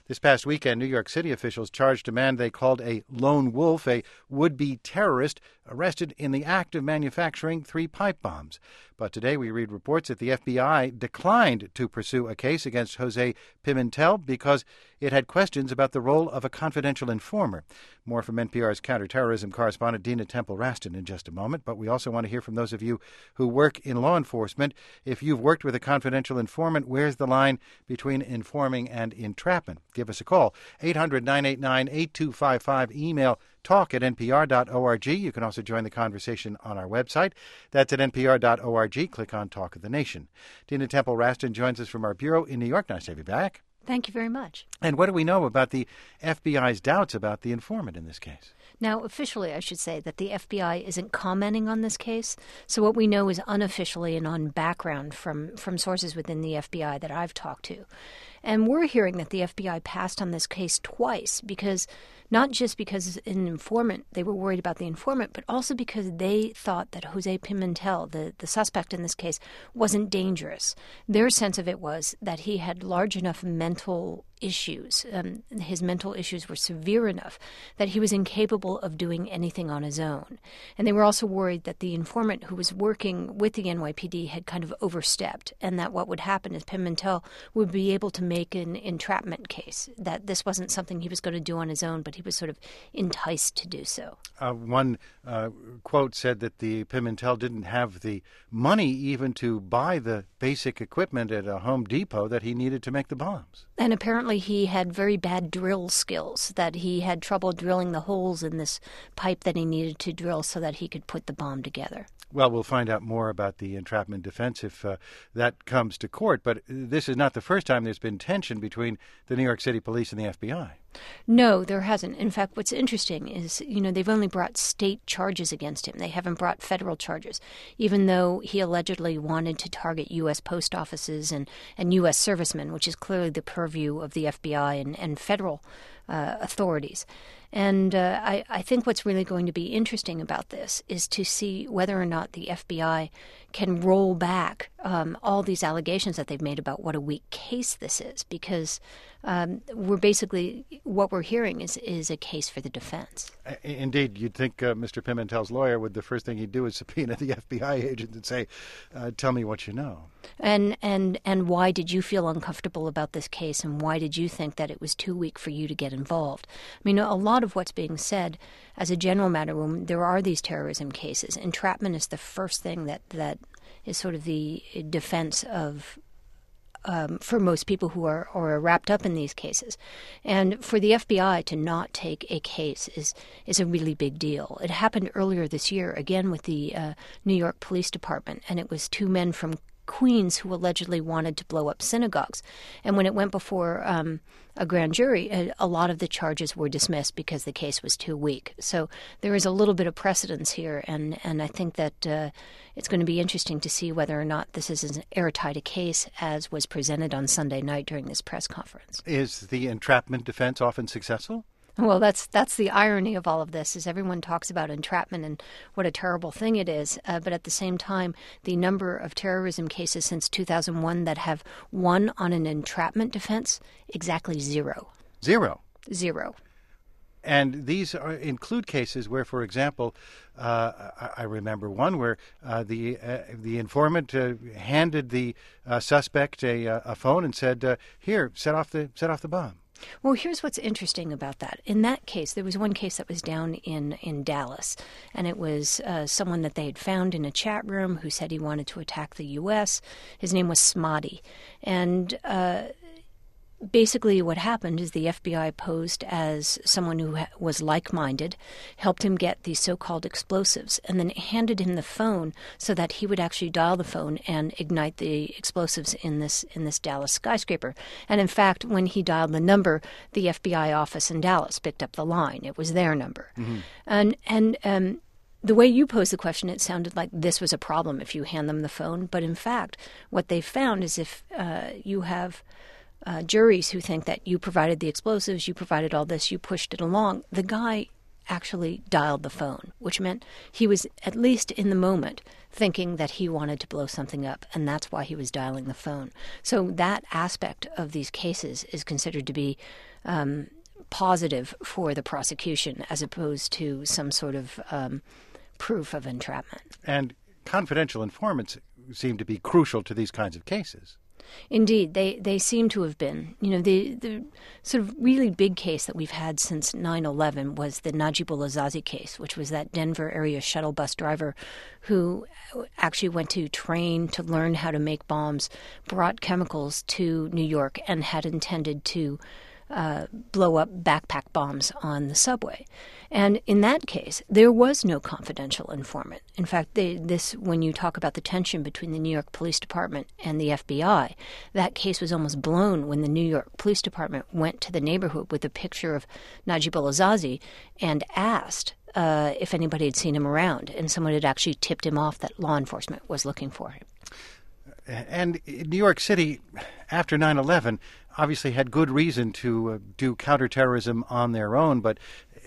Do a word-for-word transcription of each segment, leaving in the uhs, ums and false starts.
This past weekend, New York City officials charged a man they called a lone wolf, a would-be terrorist, arrested in the act of manufacturing three pipe bombs. But today we read reports that the F B I declined to pursue a case against Jose Pimentel because it had questions about the role of a confidential informer. More from N P R's counterterrorism correspondent Dina Temple-Raston in just a moment. But we also want to hear from those of you who work in law enforcement. If you've worked with a confidential informant, where's the line between informing and entrapment? Give us a call, eight hundred, nine eight nine, eight two five five. Email talk at n p r dot org. You can also join the conversation on our website. That's at n p r dot org. Click on Talk of the Nation. Dina Temple-Raston joins us from our bureau in New York. Nice to have you back. Thank you very much. And what do we know about the F B I's doubts about the informant in this case? Now, officially, I should say that the F B I isn't commenting on this case. So what we know is unofficially and on background from, from sources within the F B I that I've talked to. And we're hearing that the F B I passed on this case twice because not just because an informant, they were worried about the informant, but also because they thought that Jose Pimentel, the, the suspect in this case, wasn't dangerous. Their sense of it was that he had large enough mental issues, um, his mental issues were severe enough that he was incapable of doing anything on his own. And they were also worried that the informant who was working with the N Y P D had kind of overstepped, and that what would happen is Pimentel would be able to make an entrapment case, that this wasn't something he was going to do on his own, but he was sort of enticed to do so. Uh, one uh, quote said that the Pimentel didn't have the money even to buy the basic equipment at a Home Depot that he needed to make the bombs. And apparently he had very bad drill skills, that he had trouble drilling the holes in this pipe that he needed to drill so that he could put the bomb together. Well, we'll find out more about the entrapment defense if uh, that comes to court. But this is not the first time there's been tension between the New York City Police and the F B I. No, there hasn't. In fact, what's interesting is, you know, they've only brought state charges against him. They haven't brought federal charges, even though he allegedly wanted to target U S post offices and, and U S servicemen, which is clearly the purview of the F B I and, and federal uh, authorities. And uh, I, I think what's really going to be interesting about this is to see whether or not the F B I can roll back um, all these allegations that they've made about what a weak case this is, because um, we're basically, what we're hearing is, is a case for the defense. Indeed, you'd think uh, Mister Pimentel's lawyer would, the first thing he'd do is subpoena the F B I agent and say, uh, tell me what you know. And, and, and why did you feel uncomfortable about this case, and why did you think that it was too weak for you to get involved? I mean, a lot of what's being said, as a general matter, when there are these terrorism cases, entrapment is the first thing that, that is sort of the defense of Um, for most people who are, are wrapped up in these cases. And for the F B I to not take a case is is a really big deal. It happened earlier this year, again with the uh, New York Police Department, and it was two men from Queens who allegedly wanted to blow up synagogues. And when it went before um, a grand jury, a, a lot of the charges were dismissed because the case was too weak. So there is a little bit of precedence here, and, and I think that uh, it's going to be interesting to see whether or not this is as airtight a case as was presented on Sunday night during this press conference. Is the entrapment defense often successful? Well, that's that's the irony of all of this, is everyone talks about entrapment and what a terrible thing it is. Uh, but at the same time, the number of terrorism cases since two thousand one that have won on an entrapment defense, exactly zero. Zero? Zero. And these are, include cases where, for example, uh, I, I remember one where uh, the uh, the informant uh, handed the uh, suspect a, a phone and said, uh, "Here, set off the set off the bomb." Well, here's what's interesting about that. In that case, there was one case that was down in, in Dallas, and it was uh, someone that they had found in a chat room who said he wanted to attack the U S. His name was Smoddy. And uh, basically what happened is the F B I posed as someone who ha- was like-minded, helped him get these so-called explosives, and then handed him the phone so that he would actually dial the phone and ignite the explosives in this in this Dallas skyscraper. And in fact, when he dialed the number, the F B I office in Dallas picked up the line. It was their number. Mm-hmm. And and um, the way you posed the question, it sounded like this was a problem if you hand them the phone. But in fact, what they found is if uh, you have Uh, juries who think that you provided the explosives, you provided all this, you pushed it along. The guy actually dialed the phone, which meant he was, at least in the moment, thinking that he wanted to blow something up, and that's why he was dialing the phone. So that aspect of these cases is considered to be um, positive for the prosecution as opposed to some sort of um, proof of entrapment. And confidential informants seem to be crucial to these kinds of cases. Indeed, they, they seem to have been. You know, the, the sort of really big case that we've had since nine eleven was the Najibullah Zazi case, which was that Denver area shuttle bus driver who actually went to train to learn how to make bombs, brought chemicals to New York, and had intended to Uh, blow up backpack bombs on the subway. And in that case, there was no confidential informant. In fact, they, this when you talk about the tension between the New York Police Department and the F B I, that case was almost blown when the New York Police Department went to the neighborhood with a picture of Najibullah Zazi and asked uh, if anybody had seen him around, and someone had actually tipped him off that law enforcement was looking for him. And New York City, after nine eleven, obviously had good reason to uh, do counterterrorism on their own, but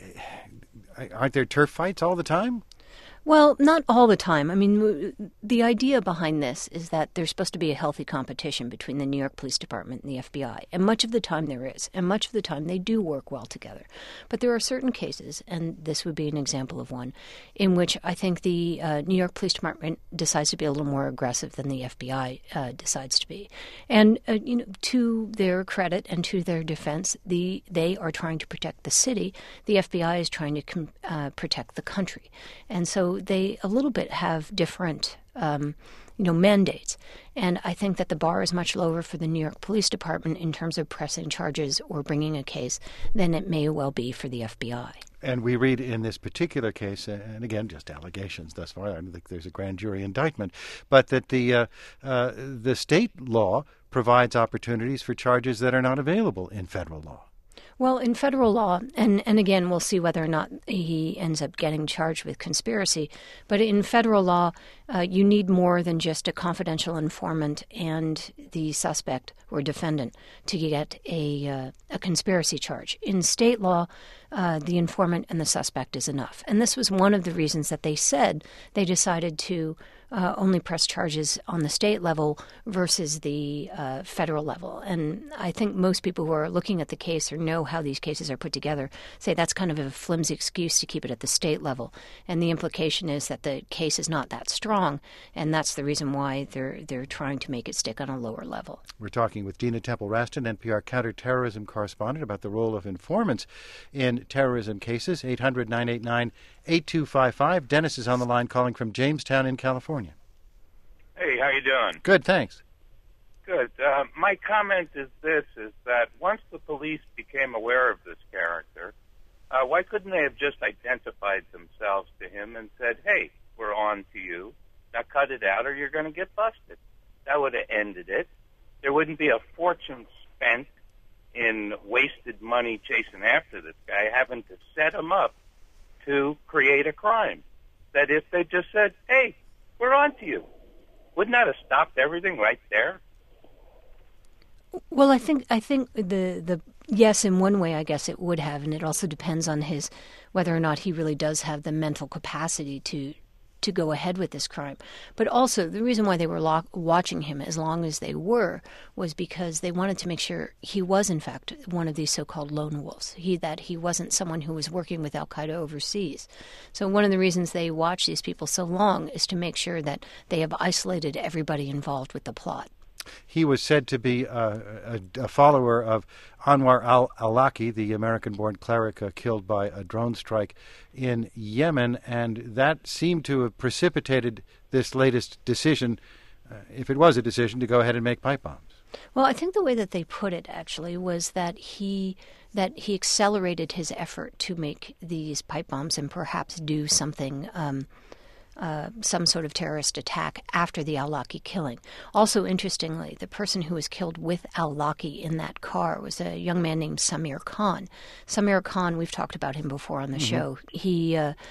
uh, aren't there turf fights all the time? Well, not all the time. I mean, the idea behind this is that there's supposed to be a healthy competition between the New York Police Department and the F B I, and much of the time there is, and much of the time they do work well together. But there are certain cases, and this would be an example of one, in which I think the uh, New York Police Department decides to be a little more aggressive than the F B I uh, decides to be. And, uh, you know, to their credit and to their defense, the they are trying to protect the city. The F B I is trying to com- uh, protect the country. And so they a little bit have different, um, you know, mandates. And I think that the bar is much lower for the New York Police Department in terms of pressing charges or bringing a case than it may well be for the F B I. And we read in this particular case, and again, just allegations thus far, I don't think there's a grand jury indictment, but that the uh, uh, the state law provides opportunities for charges that are not available in federal law. Well, in federal law, and, and again, we'll see whether or not he ends up getting charged with conspiracy, but in federal law, uh, you need more than just a confidential informant and the suspect or defendant to get a, uh, a conspiracy charge. In state law, uh, the informant and the suspect is enough. And this was one of the reasons that they said they decided to Uh, only press charges on the state level versus the uh, federal level. And I think most people who are looking at the case or know how these cases are put together say that's kind of a flimsy excuse to keep it at the state level. And the implication is that the case is not that strong, and that's the reason why they're they're trying to make it stick on a lower level. We're talking with Dina Temple-Raston, N P R counterterrorism correspondent, about the role of informants in terrorism cases. eight hundred, nine eight nine, eight two five five. Dennis is on the line calling from Jamestown in California. Hey, how you doing? Good, thanks. Good. Uh, my comment is this, is that once the police became aware of this character, uh, why couldn't they have just identified themselves to him and said, hey, we're on to you, now cut it out or you're going to get busted? That would have ended it. There wouldn't be a fortune spent in wasted money chasing after this guy, having to set him up to create a crime. That if they just said, hey, we're on to you, wouldn't that have stopped everything right there? Well, I think I think the the yes, in one way, I guess it would have, and it also depends on his whether or not he really does have the mental capacity to to go ahead with this crime. But also, the reason why they were lo- watching him as long as they were was because they wanted to make sure he was, in fact, one of these so-called lone wolves, he that he wasn't someone who was working with al-Qaeda overseas. So one of the reasons they watch these people so long is to make sure that they have isolated everybody involved with the plot. He was said to be uh, a, a follower of Anwar al-Awlaki, the American-born cleric uh, killed by a drone strike in Yemen, and that seemed to have precipitated this latest decision, uh, if it was a decision, to go ahead and make pipe bombs. Well, I think the way that they put it, actually, was that he that he accelerated his effort to make these pipe bombs and perhaps do something um Uh, some sort of terrorist attack after the al-Awlaki killing. Also, interestingly, the person who was killed with al-Awlaki in that car was a young man named Samir Khan. Samir Khan, we've talked about him before on the mm-hmm. show. He uh,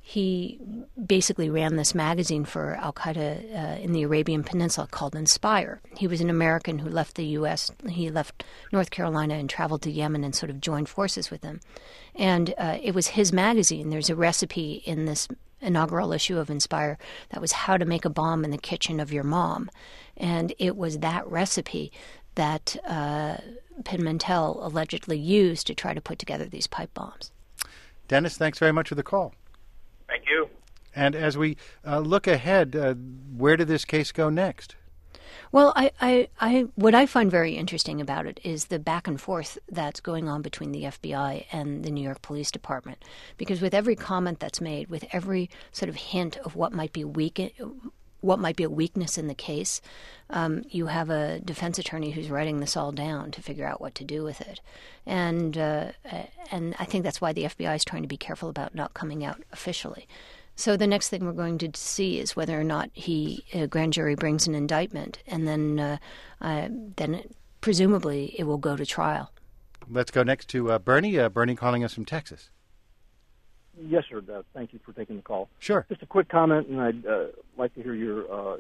he basically ran this magazine for Al-Qaeda uh, in the Arabian Peninsula called Inspire. He was an American who left the U S. He left North Carolina and traveled to Yemen and sort of joined forces with them. And uh, it was his magazine. There's a recipe in this inaugural issue of Inspire that was how to make a bomb in the kitchen of your mom. And it was that recipe that uh, Pimentel allegedly used to try to put together these pipe bombs. Dennis, thanks very much for the call. Thank you. And as we uh, look ahead, uh, where did this case go next? Well, I, I, I, what I find very interesting about it is the back and forth that's going on between the F B I and the New York Police Department. Because with every comment that's made, with every sort of hint of what might be weak, what might be a weakness in the case, um, you have a defense attorney who's writing this all down to figure out what to do with it. And uh, and I think that's why the F B I is trying to be careful about not coming out officially. So the next thing we're going to see is whether or not he, a grand jury brings an indictment, and then uh, uh, then it, presumably it will go to trial. Let's go next to uh, Bernie. Uh, Bernie calling us from Texas. Yes, sir. Uh, thank you for taking the call. Sure. Just a quick comment, and I'd uh, like to hear your uh,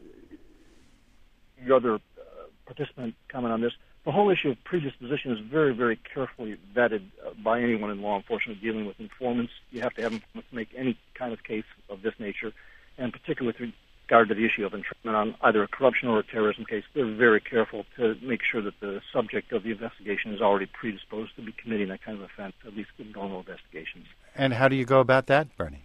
your other uh, participant comment on this. The whole issue of predisposition is very, very carefully vetted uh, by anyone in law enforcement dealing with informants. You have to have informants make any kind of case of this nature, and particularly with regard to the issue of entrapment on either a corruption or a terrorism case, they're very careful to make sure that the subject of the investigation is already predisposed to be committing that kind of offense, at least in normal investigations. And how do you go about that, Bernie?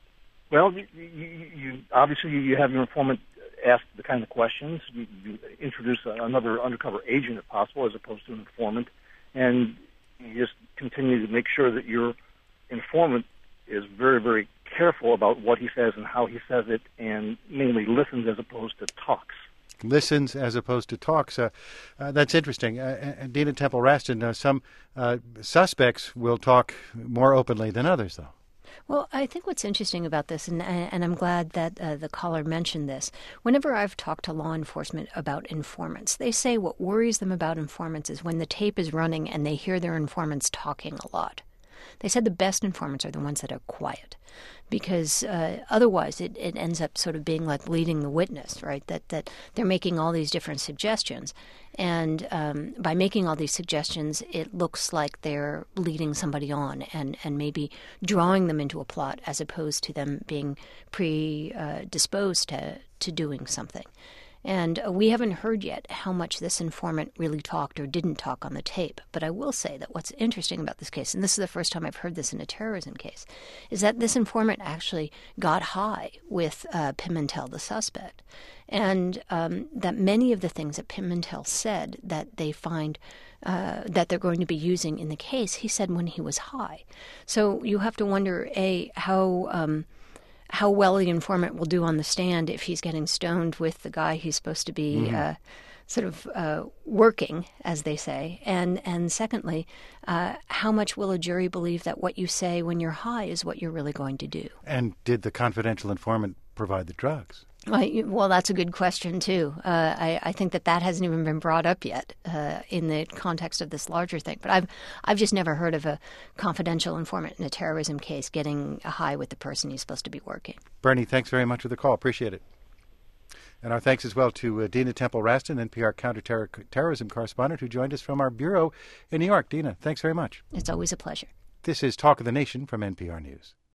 Well, you, you, you obviously you have your informant ask the kind of questions. You, you introduce another undercover agent, if possible, as opposed to an informant, and you just continue to make sure that your informant is very, very careful about what he says and how he says it, and mainly listens as opposed to talks. Listens as opposed to talks. Uh, uh, that's interesting. Uh, uh, Dina Temple-Raston, uh, some uh, suspects will talk more openly than others, though. Well, I think what's interesting about this, and, and I'm glad that uh, the caller mentioned this, whenever I've talked to law enforcement about informants, they say what worries them about informants is when the tape is running and they hear their informants talking a lot. They said the best informants are the ones that are quiet, because uh, otherwise it, it ends up sort of being like leading the witness, right? That that they're making all these different suggestions, and um, by making all these suggestions, it looks like they're leading somebody on and, and maybe drawing them into a plot as opposed to them being predisposed uh, to, to doing something. And uh, we haven't heard yet how much this informant really talked or didn't talk on the tape. But I will say that what's interesting about this case, and this is the first time I've heard this in a terrorism case, is that this informant actually got high with uh, Pimentel, the suspect. And um, that many of the things that Pimentel said that they find uh, that they're going to be using in the case, he said when he was high. So you have to wonder, A, how... Um, how well the informant will do on the stand if he's getting stoned with the guy he's supposed to be mm-hmm. uh, sort of uh, working, as they say. And and secondly, uh, how much will a jury believe that what you say when you're high is what you're really going to do? And did the confidential informant provide the drugs? Well, that's a good question, too. Uh, I, I think that that hasn't even been brought up yet uh, in the context of this larger thing. But I've I've just never heard of a confidential informant in a terrorism case getting a high with the person he's supposed to be working. Bernie, thanks very much for the call. Appreciate it. And our thanks as well to uh, Dina Temple-Raston, N P R counterterrorism correspondent, who joined us from our bureau in New York. Dina, thanks very much. It's always a pleasure. This is Talk of the Nation from N P R News.